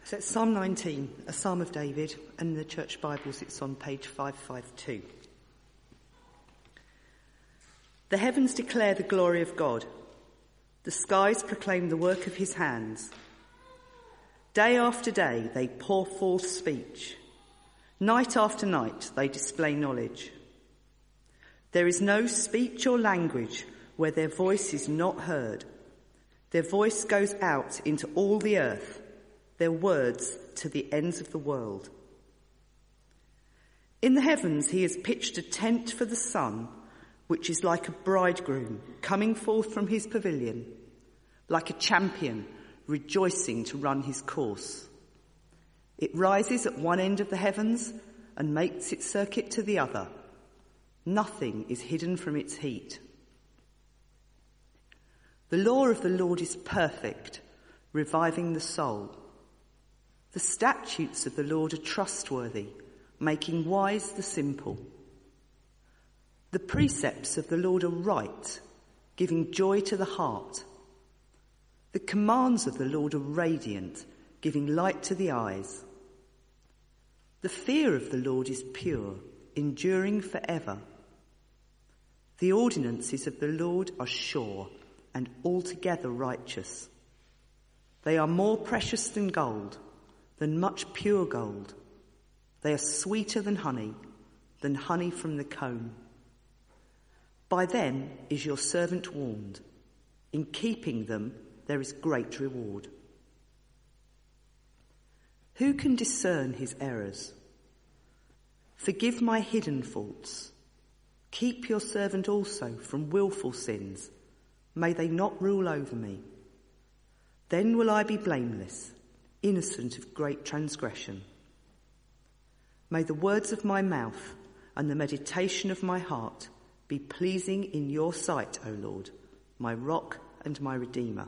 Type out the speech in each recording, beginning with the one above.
So it's Psalm 19, a Psalm of David, and in the Church Bibles it's on page 552. The heavens declare the glory of God. The skies proclaim the work of his hands. Day after day they pour forth speech. Night after night they display knowledge. There is no speech or language where their voice is not heard. Their voice goes out into all the earth, their words to the ends of the world. In the heavens he has pitched a tent for the sun, which is like a bridegroom coming forth from his pavilion, like a champion rejoicing to run his course. It rises at one end of the heavens and makes its circuit to the other. Nothing is hidden from its heat. The law of the Lord is perfect, reviving the soul. The statutes of the Lord are trustworthy, making wise the simple. The precepts of the Lord are right, giving joy to the heart. The commands of the Lord are radiant, giving light to the eyes. The fear of the Lord is pure, enduring forever. The ordinances of the Lord are sure and altogether righteous. They are more precious than gold, than much pure gold. They are sweeter than honey from the comb. By them is your servant warned. In keeping them there is great reward. Who can discern his errors? Forgive my hidden faults. Keep your servant also from willful sins. May they not rule over me. Then will I be blameless, innocent of great transgression. May the words of my mouth and the meditation of my heart be pleasing in your sight, O Lord, my rock and my redeemer.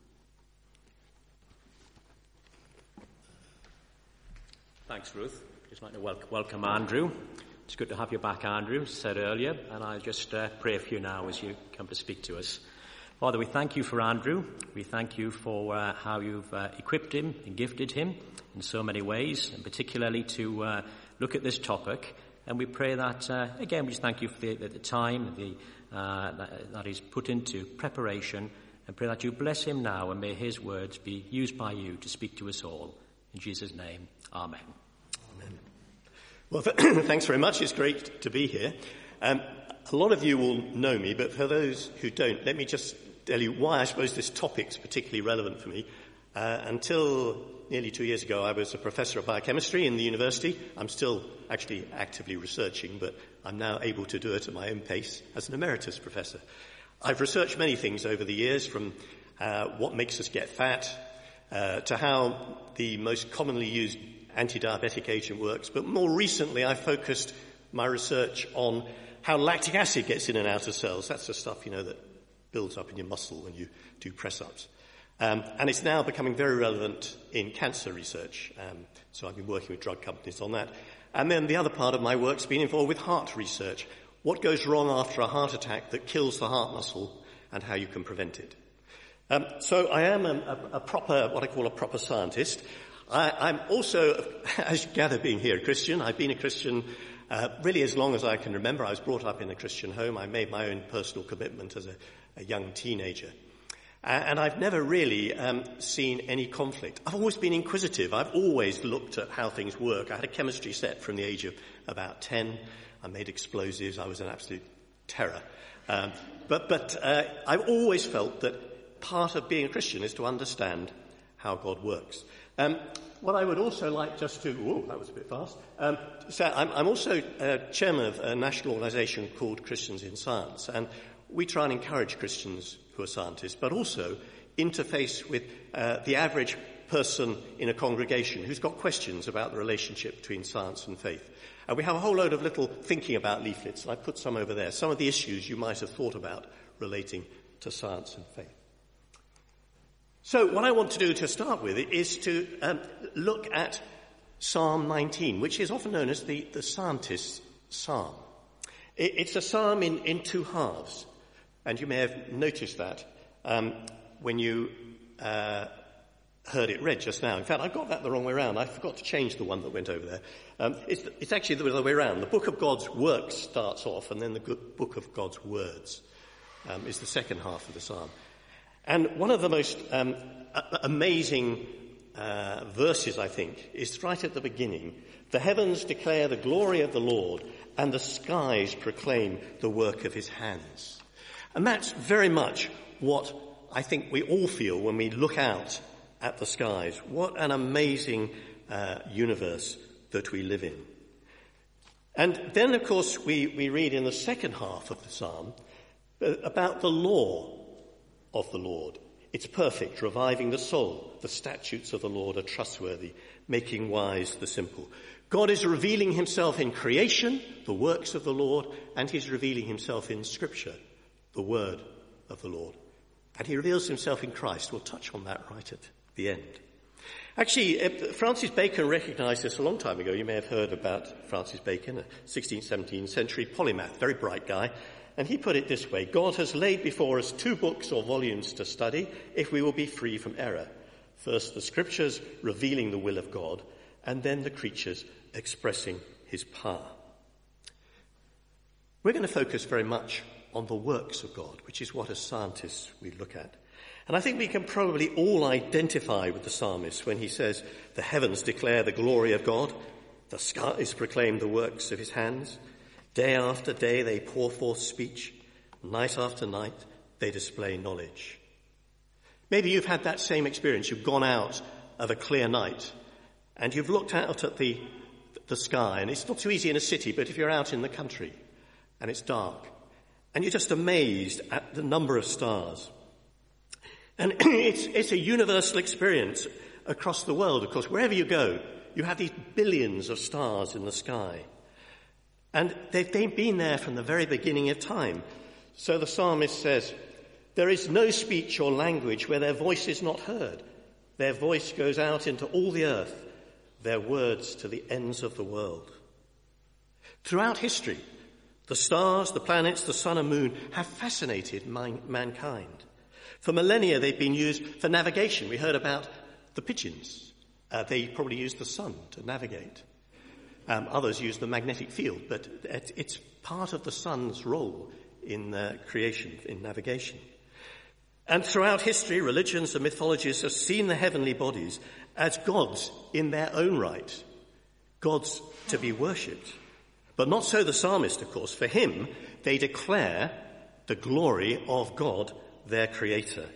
Thanks, Ruth. Just like to welcome Andrew. It's good to have you back, Andrew, as said earlier, and I'll just pray for you now as you come to speak to us. Father, we thank you for Andrew. We thank you for how you've equipped him and gifted him in so many ways, and particularly to look at this topic. And we pray that, again, we just thank you for the time that he's put into preparation, and pray that you bless him now, and may his words be used by you to speak to us all. In Jesus' name, amen. Amen. Well, thanks very much. It's great to be here. A lot of you will know me, but for those who don't, let me just tell you why I suppose this topic's particularly relevant for me. Until nearly 2 years ago, I was a professor of biochemistry in the university. I'm still actually actively researching, but I'm now able to do it at my own pace as an emeritus professor. I've researched many things over the years, from what makes us get fat to how the most commonly used anti-diabetic agent works. But more recently, I focused my research on how lactic acid gets in and out of cells. That's the stuff, that builds up in your muscle when you do press-ups. And it's now becoming very relevant in cancer research. So I've been working with drug companies on that. And then the other part of my work's been involved with heart research. What goes wrong after a heart attack that kills the heart muscle and how you can prevent it. So I am a proper, what I call a proper scientist. I'm also, as you gather, being here, a Christian. I've been a Christian really as long as I can remember. I was brought up in a Christian home. I made my own personal commitment as a young teenager. And I've never really seen any conflict. I've always been inquisitive. I've always looked at how things work. I had a chemistry set from the age of about 10. I made explosives. I was an absolute terror. But I've always felt that part of being a Christian is to understand how God works. What I would also like just to... Whoa, that was a bit fast. So I'm also chairman of a national organisation called Christians in Science, and we try and encourage Christians who are scientists, but also interface with the average person in a congregation who's got questions about the relationship between science and faith. And we have a whole load of little thinking about leaflets, and I put some over there, some of the issues you might have thought about relating to science and faith. So what I want to do to start with is to look at Psalm 19, which is often known as the scientist's psalm. It's a psalm in two halves, and you may have noticed that when you heard it read just now. In fact, I got that the wrong way around. I forgot to change the one that went over there. It's actually the other way around. The book of God's works starts off, and then the book of God's words is the second half of the psalm. And one of the most amazing verses, I think, is right at the beginning. The heavens declare the glory of the Lord, and the skies proclaim the work of his hands. And that's very much what I think we all feel when we look out at the skies. What an amazing universe that we live in. And then, of course, we read in the second half of the psalm about the law of the Lord. It's perfect, reviving the soul. The statutes of the Lord are trustworthy, making wise the simple. God is revealing himself in creation, the works of the Lord, and he's revealing himself in Scripture, the word of the Lord. And he reveals himself in Christ. We'll touch on that right at the end. Actually, Francis Bacon recognized this a long time ago. You may have heard about Francis Bacon, a 16th, 17th century polymath, very bright guy. And he put it this way: God has laid before us 2 books or volumes to study if we will be free from error. First, the Scriptures revealing the will of God, and then the creatures expressing his power. We're going to focus very much on the works of God, which is what as scientists we look at. And I think we can probably all identify with the psalmist when he says, the heavens declare the glory of God, the skies proclaim the works of his hands. Day after day they pour forth speech, night after night they display knowledge. Maybe you've had that same experience. You've gone out of a clear night and you've looked out at the sky, and it's not so easy in a city, but if you're out in the country and it's dark, and you're just amazed at the number of stars. And it's a universal experience across the world. Of course, wherever you go, you have these billions of stars in the sky. And they've been there from the very beginning of time. So the psalmist says, there is no speech or language where their voice is not heard. Their voice goes out into all the earth, their words to the ends of the world. Throughout history, the stars, the planets, the sun and moon have fascinated mankind. For millennia, they've been used for navigation. We heard about the pigeons. They probably used the sun to navigate. Others use the magnetic field, but it's part of the sun's role in creation, in navigation. And throughout history, religions and mythologies have seen the heavenly bodies as gods in their own right, gods to be worshipped. But not so the psalmist, of course. For him, they declare the glory of God, their creator.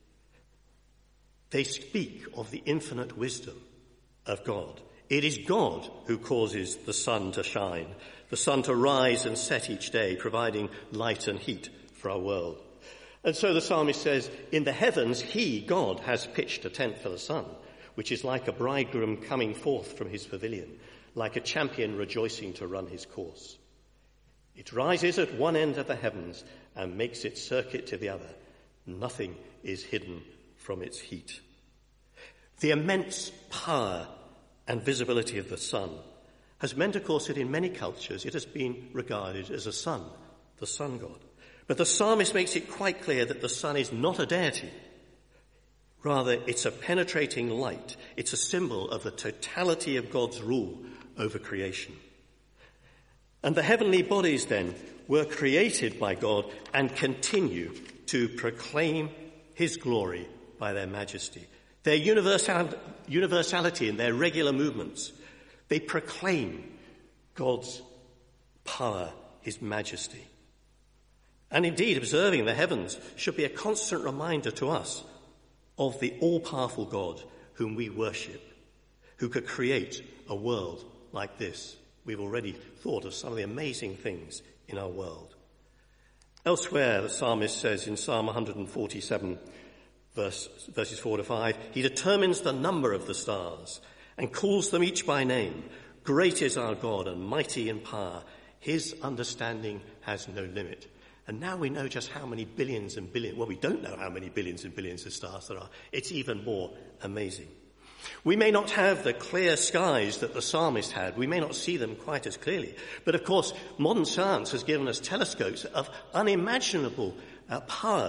They speak of the infinite wisdom of God. It is God who causes the sun to shine, the sun to rise and set each day, providing light and heat for our world. And so the psalmist says, in the heavens, he, God, has pitched a tent for the sun, which is like a bridegroom coming forth from his pavilion, like a champion rejoicing to run his course. It rises at one end of the heavens and makes its circuit to the other. Nothing is hidden from its heat. The immense power and visibility of the sun has meant, of course, that in many cultures it has been regarded as a sun, the sun god. But the psalmist makes it quite clear that the sun is not a deity. Rather, it's a penetrating light. It's a symbol of the totality of God's rule over creation. And the heavenly bodies, then, were created by God and continue to proclaim his glory by their majesty. Their universality in their regular movements, they proclaim God's power, his majesty. And indeed, observing the heavens should be a constant reminder to us of the all-powerful God whom we worship, who could create a world like this. We've already thought of some of the amazing things in our world. Elsewhere, the psalmist says in Psalm 147, verses 4 to 5, he determines the number of the stars and calls them each by name. Great is our God and mighty in power. His understanding has no limit. And now we know just how many billions and billions, well, we don't know how many billions and billions of stars there are. It's even more amazing. We may not have the clear skies that the psalmist had. We may not see them quite as clearly. But of course, modern science has given us telescopes of unimaginable power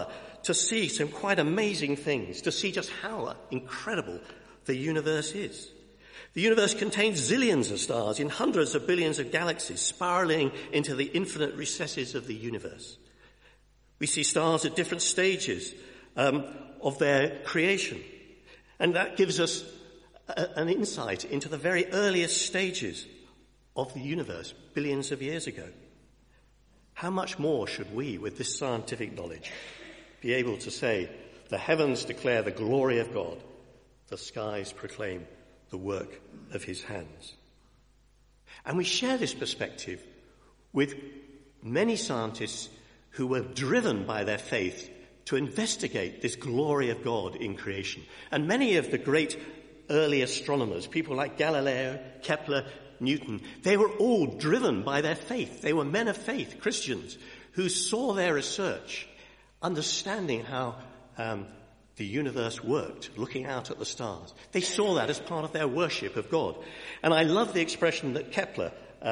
to see some quite amazing things, to see just how incredible the universe is. The universe contains zillions of stars in hundreds of billions of galaxies spiraling into the infinite recesses of the universe. We see stars at different stages of their creation. And that gives us an insight into the very earliest stages of the universe, billions of years ago. How much more should we, with this scientific knowledge, be able to say, the heavens declare the glory of God, the skies proclaim the work of his hands. And we share this perspective with many scientists who were driven by their faith to investigate this glory of God in creation. And many of the great early astronomers, people like Galileo, Kepler, Newton, they were all driven by their faith. They were men of faith, Christians, who saw their research, understanding how the universe worked, looking out at the stars. They saw that as part of their worship of God. And I love the expression that Kepler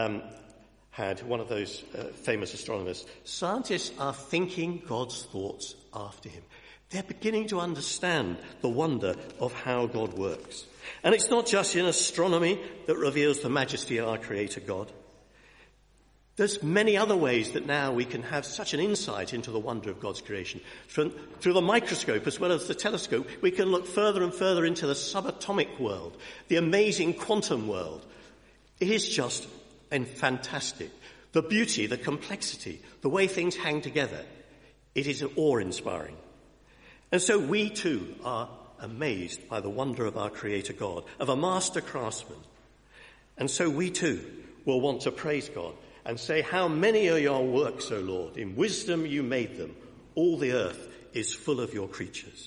had, one of those famous astronomers. Scientists are thinking God's thoughts after him. They're beginning to understand the wonder of how God works. And it's not just in astronomy that reveals the majesty of our Creator God. There's many other ways that now we can have such an insight into the wonder of God's creation. Through the microscope as well as the telescope, we can look further and further into the subatomic world, the amazing quantum world. It is just fantastic. The beauty, the complexity, the way things hang together, it is awe-inspiring. And so we too are amazed by the wonder of our Creator God, of a master craftsman. And so we too will want to praise God and say, how many are your works, O Lord? In wisdom you made them. All the earth is full of your creatures.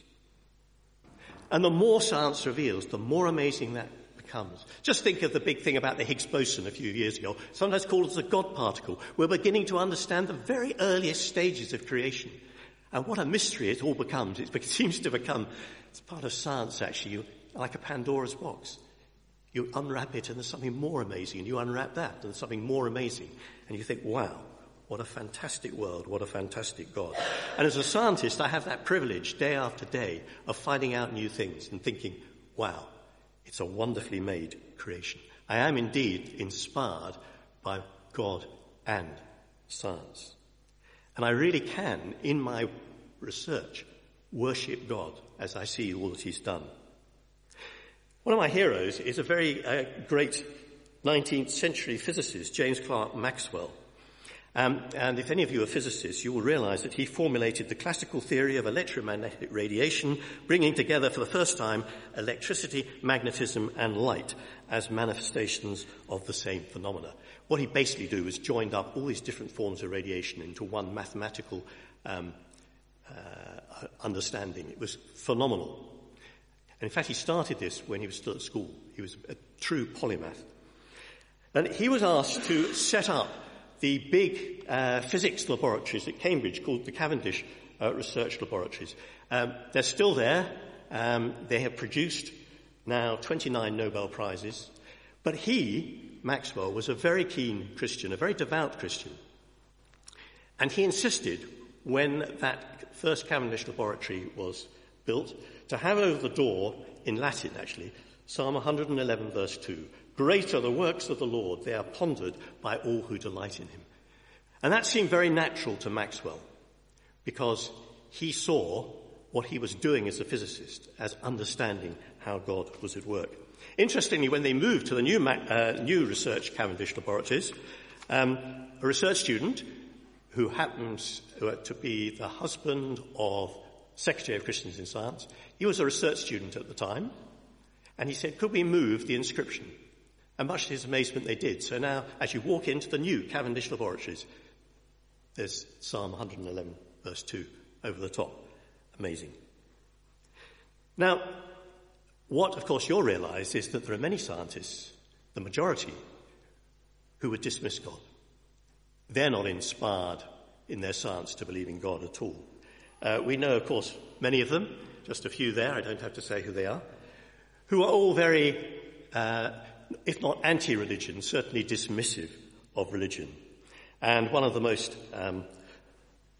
And the more science reveals, the more amazing that becomes. Just think of the big thing about the Higgs boson a few years ago, sometimes called as the God particle. We're beginning to understand the very earliest stages of creation. And what a mystery it all becomes. It seems to become, it's part of science actually, like a Pandora's box. You unwrap it and there's something more amazing, and you unwrap that and there's something more amazing. And you think, wow, what a fantastic world, what a fantastic God. And as a scientist, I have that privilege day after day of finding out new things and thinking, wow, it's a wonderfully made creation. I am indeed inspired by God and science. And I really can, in my research, worship God as I see all that he's done. One of my heroes is a very great 19th century physicist, James Clerk Maxwell. And if any of you are physicists, you will realize that he formulated the classical theory of electromagnetic radiation, bringing together for the first time electricity, magnetism, and light as manifestations of the same phenomena. What he basically did was joined up all these different forms of radiation into one mathematical understanding. It was phenomenal. And in fact, he started this when he was still at school. He was a true polymath. And he was asked to set up the big physics laboratories at Cambridge called the Cavendish Research Laboratories. They're still there. They have produced now 29 Nobel Prizes. But he, Maxwell, was a very keen Christian, a very devout Christian. And he insisted, when that first Cavendish laboratory was built, to have over the door, in Latin actually, Psalm 111 verse 2. Great are the works of the Lord, they are pondered by all who delight in him. And that seemed very natural to Maxwell, because he saw what he was doing as a physicist, as understanding how God was at work. Interestingly, when they moved to the new research Cavendish laboratories, a research student who happens to be the husband of Secretary of Christians in Science, he was a research student at the time, and he said, could we move the inscription? And much to his amazement, they did. So now, as you walk into the new Cavendish laboratories, there's Psalm 111, verse 2, over the top. Amazing. Now, what, of course, you'll realize is that there are many scientists, the majority, who would dismiss God. They're not inspired in their science to believe in God at all. We know, of course, many of them, just a few there, I don't have to say who they are, who are all very, if not anti-religion, certainly dismissive of religion. And one of the most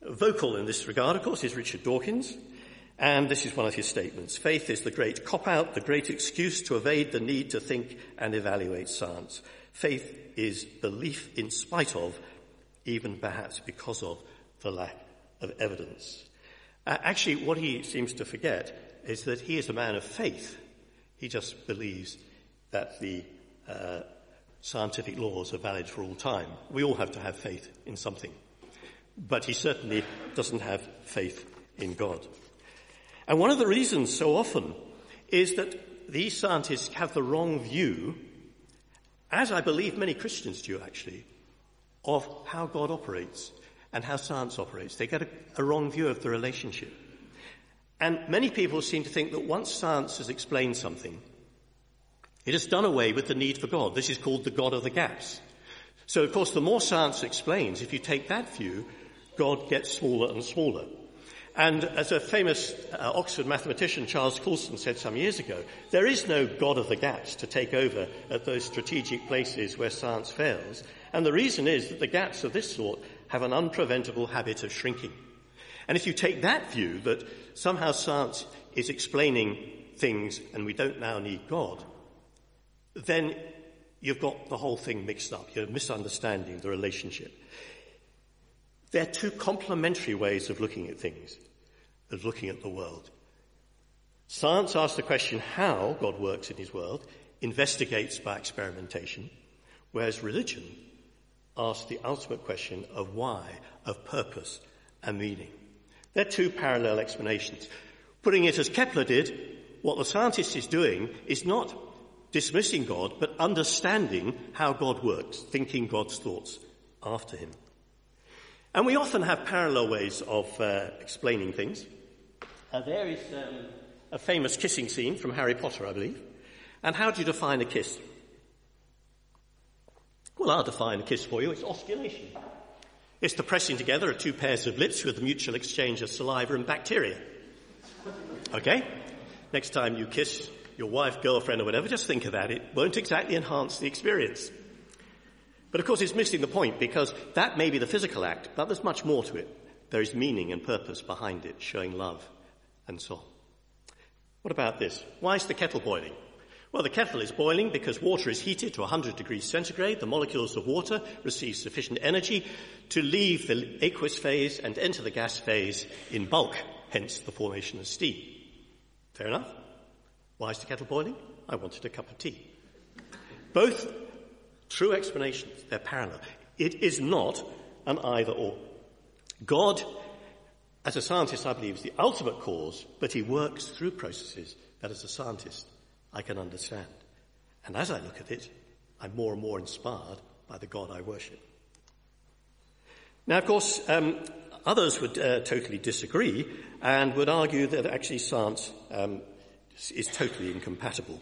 Vocal in this regard, of course, is Richard Dawkins, and this is one of his statements. Faith is the great cop-out, the great excuse to evade the need to think and evaluate science. Faith is belief in spite of, even perhaps because of, the lack of evidence. Actually, what he seems to forget is that he is a man of faith. He just believes that the scientific laws are valid for all time. We all have to have faith in something. But he certainly doesn't have faith in God. And one of the reasons so often is that these scientists have the wrong view, as I believe many Christians do actually, of how God operates and how science operates. They get a wrong view of the relationship. And many people seem to think that once science has explained something, it has done away with the need for God. This is called the God of the gaps. So, of course, the more science explains, if you take that view, God gets smaller and smaller. And as a famous Oxford mathematician, Charles Coulson, said some years ago, there is no God of the gaps to take over at those strategic places where science fails. And the reason is that the gaps of this sort have an unpreventable habit of shrinking. And if you take that view, that somehow science is explaining things and we don't now need God, then you've got the whole thing mixed up. You're misunderstanding the relationship. They're two complementary ways of looking at things, of looking at the world. Science asks the question how God works in his world, investigates by experimentation, whereas religion asks the ultimate question of why, of purpose and meaning. They're two parallel explanations. Putting it as Kepler did, what the scientist is doing is not dismissing God, but understanding how God works, thinking God's thoughts after him. And we often have parallel ways of explaining things. There is a famous kissing scene from Harry Potter, I believe. And how do you define a kiss? Well, I'll define a kiss for you. It's osculation. It's the pressing together of two pairs of lips with the mutual exchange of saliva and bacteria. Okay? Next time you kiss your wife, girlfriend, or whatever, just think of that. It won't exactly enhance the experience. But of course it's missing the point, because that may be the physical act, but there's much more to it. There is meaning and purpose behind it, showing love and so on. What about this? Why is the kettle boiling? Well, the kettle is boiling because water is heated to 100 degrees centigrade. The molecules of water receive sufficient energy to leave the aqueous phase and enter the gas phase in bulk, hence the formation of steam. Fair enough? Why is the kettle boiling? I wanted a cup of tea. Both true explanations, they're parallel. It is not an either-or. God, as a scientist, I believe, is the ultimate cause, but he works through processes that, as a scientist, I can understand. And as I look at it, I'm more and more inspired by the God I worship. Now, of course, others would totally disagree and would argue that actually science is totally incompatible.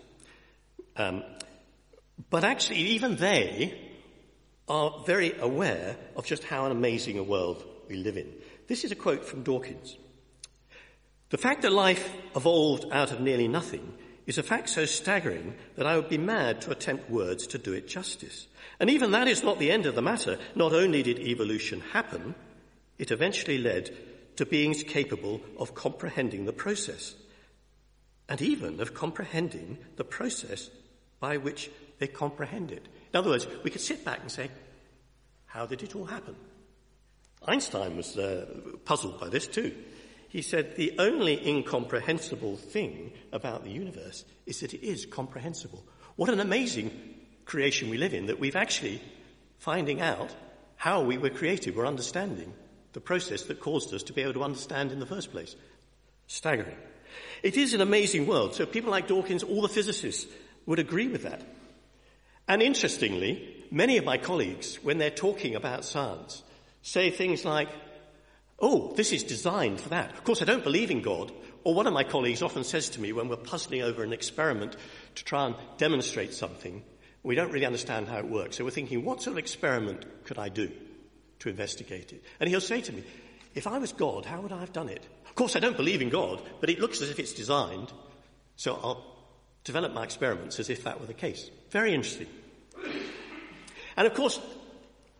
But actually, even they are very aware of just how an amazing a world we live in. This is a quote from Dawkins. The fact that life evolved out of nearly nothing is a fact so staggering that I would be mad to attempt words to do it justice. And even that is not the end of the matter. Not only did evolution happen, it eventually led to beings capable of comprehending the process, and even of comprehending the process by which they comprehend it. In other words, we could sit back and say, how did it all happen? Einstein was puzzled by this too. He said the only incomprehensible thing about the universe is that it is comprehensible. What an amazing creation we live in, that we've actually finding out how we were created. We're understanding the process that caused us to be able to understand in the first place. Staggering. It is an amazing world. So people like Dawkins, all the physicists, would agree with that. And interestingly, many of my colleagues, when they're talking about science, say things like, oh, this is designed for that. Of course, I don't believe in God. Or one of my colleagues often says to me when we're puzzling over an experiment to try and demonstrate something, we don't really understand how it works. So we're thinking, what sort of experiment could I do to investigate it? And he'll say to me, if I was God, how would I have done it? Of course, I don't believe in God, but it looks as if it's designed, so I'll develop my experiments as if that were the case. Very interesting. And of course,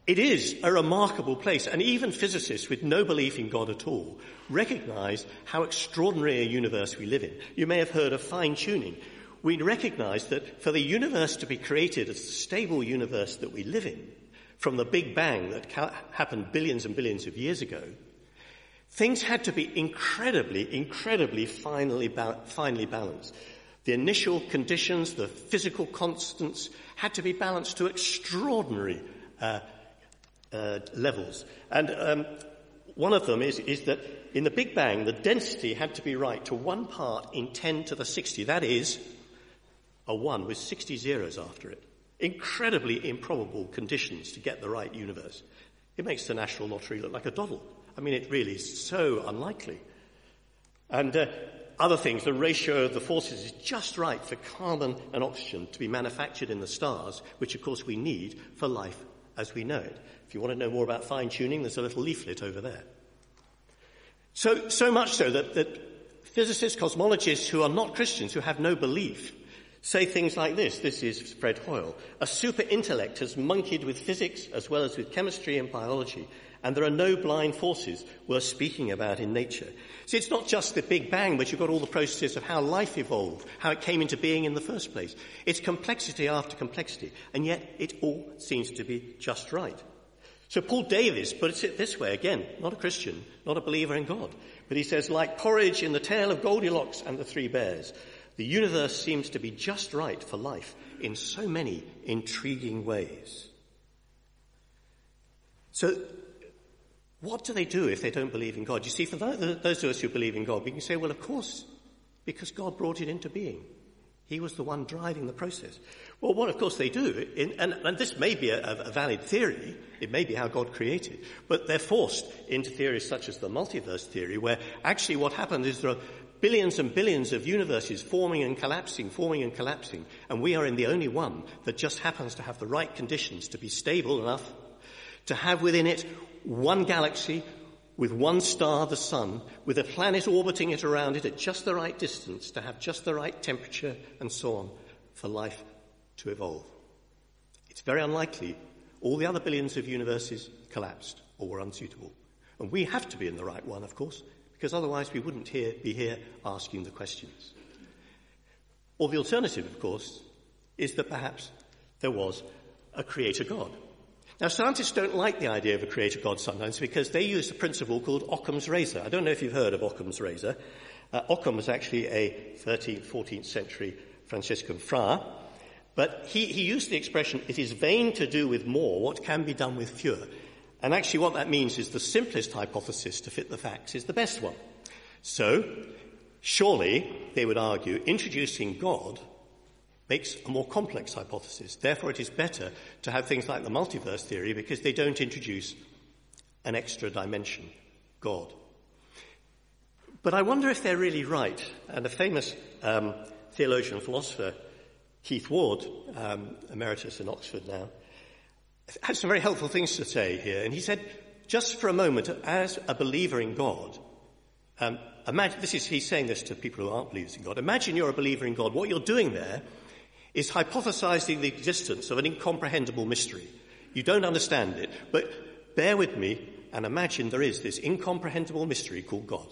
It is a remarkable place, and even physicists with no belief in God at all recognize how extraordinary a universe we live in. You may have heard of fine-tuning. We recognize that for the universe to be created as the stable universe that we live in, from the Big Bang that happened billions and billions of years ago, things had to be incredibly finely balanced. The initial conditions, the physical constants, had to be balanced to extraordinary levels. And one of them is that in the Big Bang, the density had to be right to 1 part in 10 to the 60. That is a 1 with 60 zeros after it. Incredibly improbable conditions to get the right universe. It makes the National Lottery look like a doddle. I mean, it really is so unlikely. And other things, the ratio of the forces is just right for carbon and oxygen to be manufactured in the stars, which, of course, we need for life as we know it. If you want to know more about fine-tuning, there's a little leaflet over there. So much so that physicists, cosmologists who are not Christians, who have no belief, say things like this. This is Fred Hoyle. A super intellect has monkeyed with physics as well as with chemistry and biology, and there are no blind forces worth speaking about in nature. See, it's not just the Big Bang, but you've got all the processes of how life evolved, how it came into being in the first place. It's complexity after complexity, and yet it all seems to be just right. So Paul Davies puts it this way, again, not a Christian, not a believer in God, but he says, like porridge in the tale of Goldilocks and the Three Bears, the universe seems to be just right for life in so many intriguing ways. So what do they do if they don't believe in God? You see, for those of us who believe in God, we can say, well, of course, because God brought it into being. He was the one driving the process. Well, what, of course, they do, and this may be a valid theory, it may be how God created, but they're forced into theories such as the multiverse theory, where actually what happens is there are billions and billions of universes forming and collapsing, and we are in the only one that just happens to have the right conditions to be stable enough to have within it one galaxy with one star, the sun, with a planet orbiting it around it at just the right distance to have just the right temperature and so on for life to evolve. It's very unlikely all the other billions of universes collapsed or were unsuitable. And we have to be in the right one, of course, because otherwise we wouldn't be here asking the questions. Or the alternative, of course, is that perhaps there was a creator God. Now, scientists don't like the idea of a creator God sometimes because they use a principle called Occam's razor. I don't know if you've heard of Occam's razor. Occam was actually a 13th, 14th century Franciscan friar, but he used the expression, it is vain to do with more what can be done with fewer. And actually what that means is the simplest hypothesis to fit the facts is the best one. So, surely, they would argue, introducing God makes a more complex hypothesis. Therefore, it is better to have things like the multiverse theory because they don't introduce an extra dimension, God. But I wonder if they're really right. And a famous theologian and philosopher, Keith Ward, emeritus in Oxford now, had some very helpful things to say here. And he said, just for a moment, as a believer in God, he's saying this to people who aren't believers in God. Imagine you're a believer in God. What you're doing there is hypothesizing the existence of an incomprehensible mystery. You don't understand it, but bear with me and imagine there is this incomprehensible mystery called God.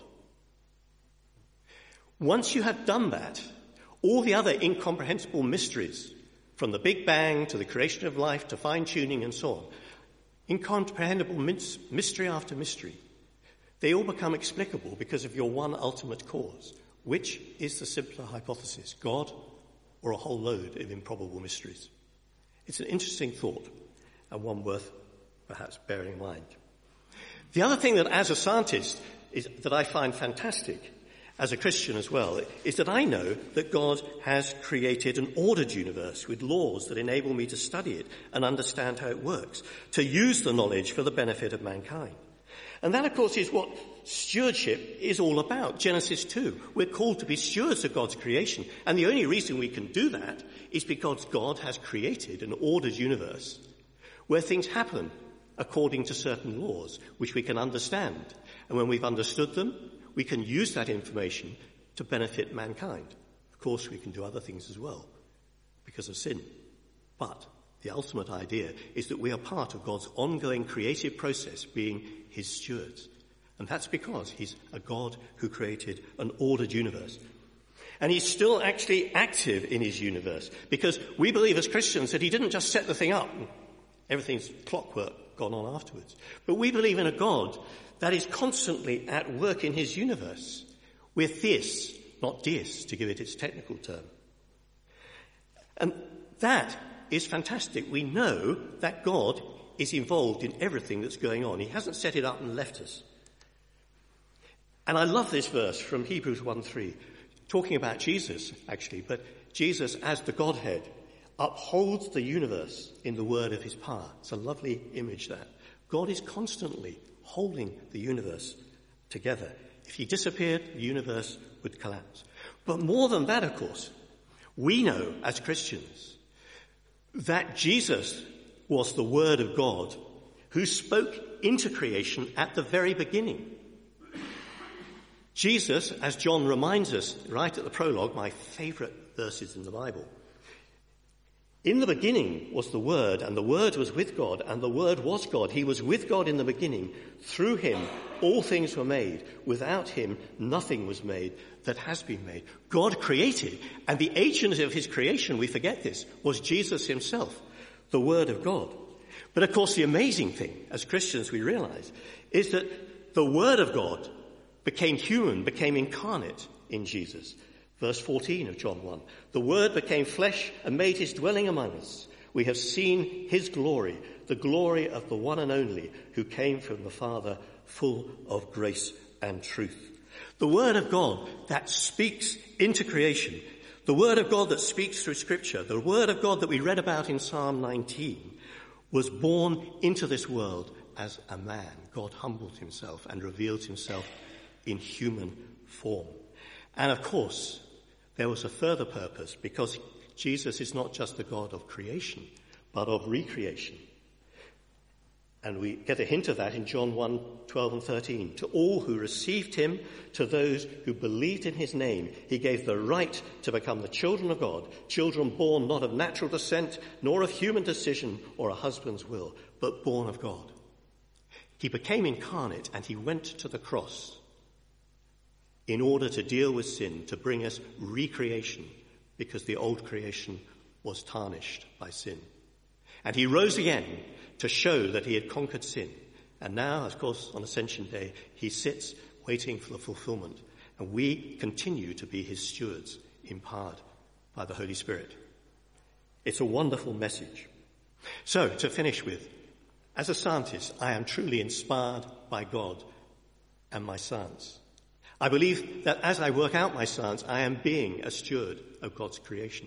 Once you have done that, all the other incomprehensible mysteries, from the Big Bang to the creation of life to fine-tuning and so on, incomprehensible mystery after mystery, they all become explicable because of your one ultimate cause. Which is the simpler hypothesis, God or a whole load of improbable mysteries? It's an interesting thought and one worth perhaps bearing in mind. The other thing that as a scientist that I find fantastic, as a Christian as well, is that I know that God has created an ordered universe with laws that enable me to study it and understand how it works, to use the knowledge for the benefit of mankind. And that, of course, is what stewardship is all about. Genesis 2. We're called to be stewards of God's creation. And the only reason we can do that is because God has created an ordered universe where things happen according to certain laws, which we can understand. And when we've understood them, we can use that information to benefit mankind. Of course, we can do other things as well because of sin. But The ultimate idea is that we are part of God's ongoing creative process, being his stewards. And that's because he's a God who created an ordered universe. And he's still actually active in his universe, because we believe as Christians that he didn't just set the thing up and everything's clockwork gone on afterwards. But we believe in a God that is constantly at work in his universe. We're theists, not deists, to give it its technical term. And that is fantastic. We know that God is involved in everything that's going on. He hasn't set it up and left us. And I love this verse from Hebrews 1:3, talking about Jesus, actually, but Jesus as the Godhead upholds the universe in the word of his power. It's a lovely image, that. God is constantly holding the universe together. If he disappeared, the universe would collapse. But more than that, of course, we know as Christians that Jesus was the Word of God who spoke into creation at the very beginning. Jesus, as John reminds us right at the prologue, my favourite verses in the Bible, in the beginning was the Word, and the Word was with God, and the Word was God. He was with God in the beginning. Through him, all things were made. Without him, nothing was made that has been made. God created, and the agent of his creation, we forget this, was Jesus himself, the Word of God. But of course, the amazing thing, as Christians we realize, is that the Word of God became human, became incarnate in Jesus. Verse 14 of John 1. The Word became flesh and made his dwelling among us. We have seen his glory, the glory of the one and only who came from the Father, full of grace and truth. The Word of God that speaks into creation, the Word of God that speaks through Scripture, the Word of God that we read about in Psalm 19, was born into this world as a man. God humbled himself and revealed himself in human form. And of course, there was a further purpose, because Jesus is not just the God of creation, but of recreation. And we get a hint of that in John 1:12 and 13. To all who received him, to those who believed in his name, he gave the right to become the children of God, children born not of natural descent, nor of human decision or a husband's will, but born of God. He became incarnate, and he went to the cross in order to deal with sin, to bring us recreation, because the old creation was tarnished by sin. And he rose again to show that he had conquered sin. And now, of course, on Ascension Day, he sits waiting for the fulfillment. And we continue to be his stewards, empowered by the Holy Spirit. It's a wonderful message. So, to finish with, as a scientist, I am truly inspired by God and my science. I believe that as I work out my science, I am being a steward of God's creation.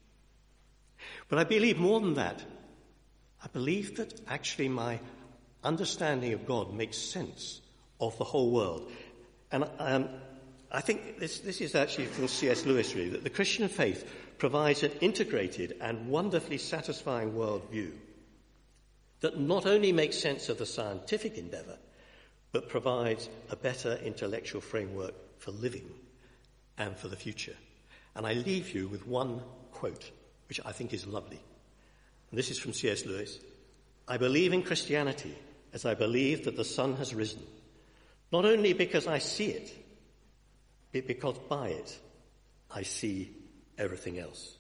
But I believe more than that. I believe that actually my understanding of God makes sense of the whole world. And I think this is actually from C.S. Lewis, really, that the Christian faith provides an integrated and wonderfully satisfying worldview that not only makes sense of the scientific endeavour, but provides a better intellectual framework for living and for the future. And I leave you with one quote, which I think is lovely. And this is from C.S. Lewis. I believe in Christianity as I believe that the sun has risen, not only because I see it, but because by it I see everything else.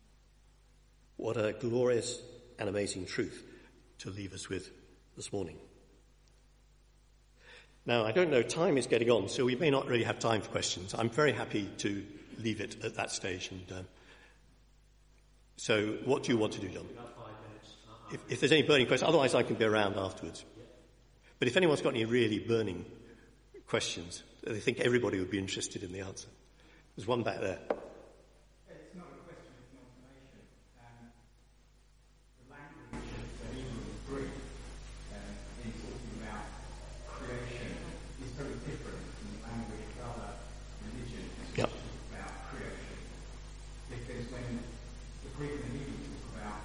What a glorious and amazing truth to leave us with this morning. Now, I don't know, time is getting on, so we may not really have time for questions. I'm very happy to leave it at that stage. And so what do you want to do, John? If there's any burning questions, otherwise I can be around afterwards. But if anyone's got any really burning questions, they think everybody would be interested in the answer. There's one back there. It's not a question, it's an observation. The language that Hebrews Greek in talking about creation is very different from the language of other religions Yep. about creation. Because when the Greek and Hebrew talk about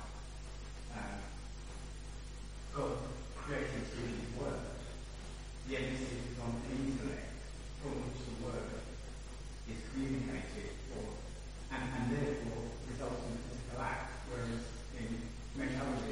God creating through his word, the emphasis is on the intellect from which the word is communicated and therefore results in a physical act, whereas in many other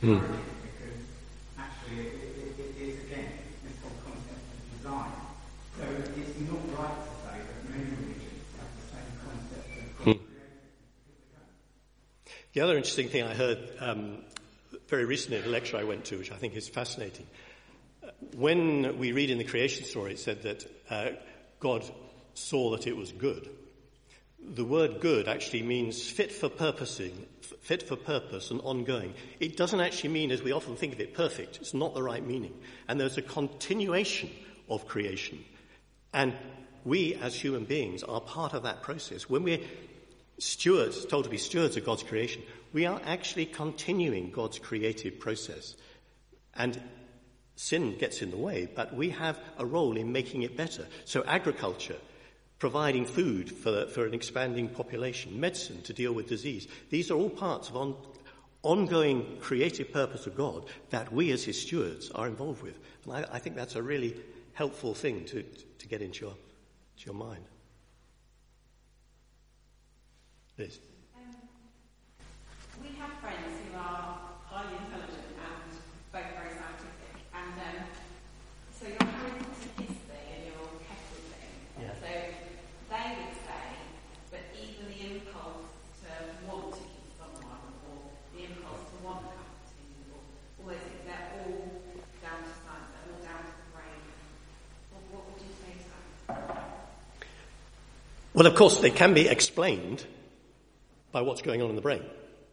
encouraging because actually it is, again, this whole concept of design. So it's not right to say that many religions have the same concept of God creating. The other interesting thing I heard very recently at a lecture I went to, which I think is fascinating, when we read in the creation story, it said that God saw that it was good. The word good actually means fit for purpose and ongoing. It doesn't actually mean, as we often think of it, perfect. It's not the right meaning. And there's a continuation of creation. And we, as human beings, are part of that process. When we're stewards, told to be stewards of God's creation, we are actually continuing God's creative process. And sin gets in the way, but we have a role in making it better. So agriculture, providing food for an expanding population, medicine to deal with disease, these are all parts of ongoing creative purpose of God that we as his stewards are involved with. And I think that's a really helpful thing to get into your mind. Liz? We have friends who are highly intelligent and both very scientific, and so your Harry Potter kiss thing and your kettle thing, so they would say that even the impulse to want to kiss someone or the impulse to want to come to people, all those things, they're all down to science, they're all down to the brain. What would you say to that? Well, of course, they can be explained by what's going on in the brain.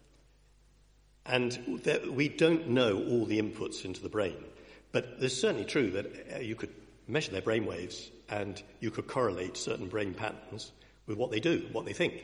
And we don't know all the inputs into the brain. But it's certainly true that you could measure their brain waves and you could correlate certain brain patterns with what they do, what they think.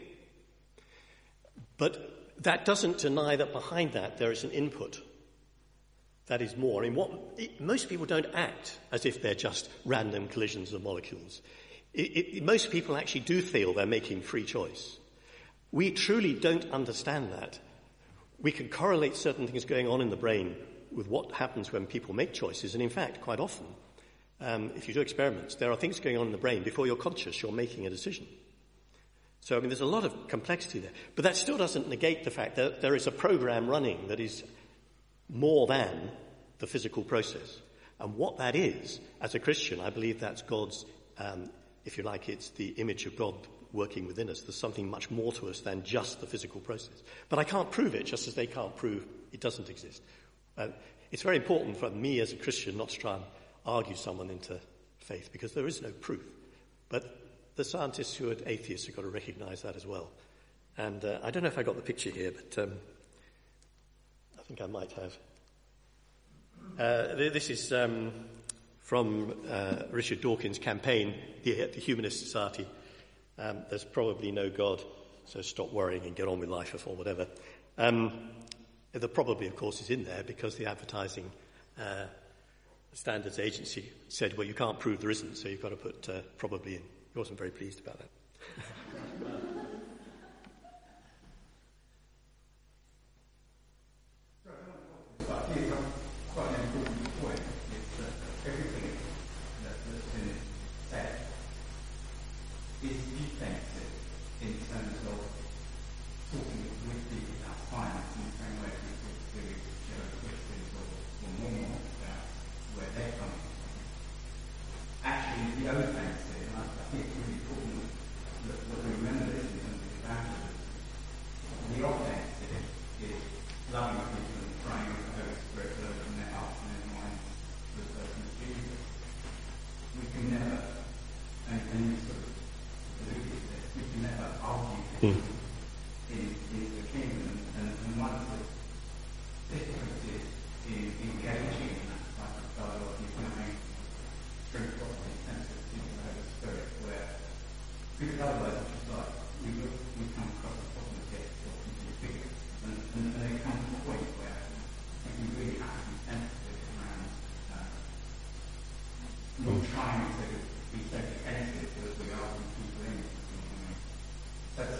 But that doesn't deny that behind that there is an input that is more. Most people don't act as if they're just random collisions of molecules. Most people actually do feel they're making free choice. We truly don't understand that. We can correlate certain things going on in the brain with what happens when people make choices. And in fact, quite often, if you do experiments, there are things going on in the brain before you're conscious, you're making a decision. So, there's a lot of complexity there. But that still doesn't negate the fact that there is a program running that is more than the physical process. And what that is, as a Christian, I believe that's God's, if you like, it's the image of God working within us. There's something much more to us than just the physical process. But I can't prove it, just as they can't prove it doesn't exist. It's very important for me as a Christian not to try and argue someone into faith, because there is no proof. But the scientists who are atheists have got to recognize that as well. And I don't know if I got the picture here, but I think I might have. This is from Richard Dawkins' campaign, the Humanist Society. There's probably no God, so stop worrying and get on with life or whatever. The probably, of course, is in there because the advertising standards agency said, well, you can't prove there isn't, so you've got to put probably in. He wasn't very pleased about that. But here's quite an important point, is that everything that's been said is defensive in terms of talking with people about science in the same way as we talk to Jehovah's Witnesses or Mormons about where they're coming from. Actually, the offensive, and I think it's really important that we remember this in terms of evangelism, the offensive is loving people and praying with the Holy Spirit to open their hearts and their minds to the person of Jesus. We can never, and you sort of alluded to this, we can never argue in the kingdom, and one of the difficulties in engaging in that type of dialogue is knowing through properly sensitive to the Holy Spirit, where because otherwise it's just like we come across a problem that gets talking to your figure, and there comes a point where I think we really have to be sensitive around not trying to be so defensive as we are when people in it. So it's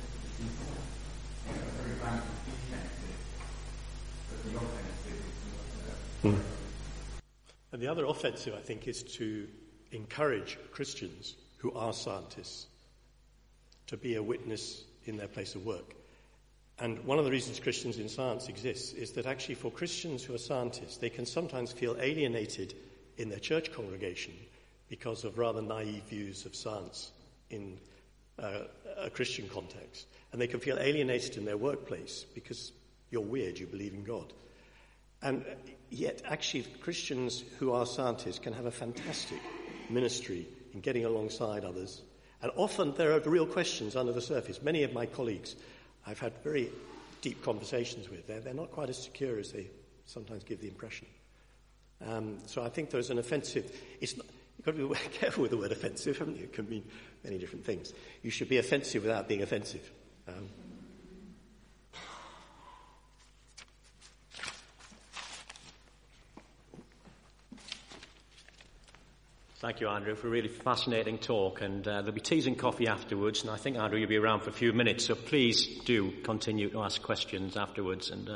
very random defensive, but the offensive is And the other offensive, I think, is to encourage Christians who are scientists to be a witness in their place of work. And one of the reasons Christians in Science exists is that actually for Christians who are scientists, they can sometimes feel alienated in their church congregation because of rather naive views of science in a Christian context. And they can feel alienated in their workplace because you're weird, you believe in God. And yet, actually, Christians who are scientists can have a fantastic ministry in getting alongside others. And often there are real questions under the surface. Many of my colleagues I've had very deep conversations with. They're not quite as secure as they sometimes give the impression. So I think there's an offensive... You've got to be careful with the word offensive, haven't you? It can mean many different things. You should be offensive without being offensive. Thank you, Andrew, for a really fascinating talk. And there'll be teas and coffee afterwards. And I think, Andrew, you'll be around for a few minutes. So please do continue to ask questions afterwards. And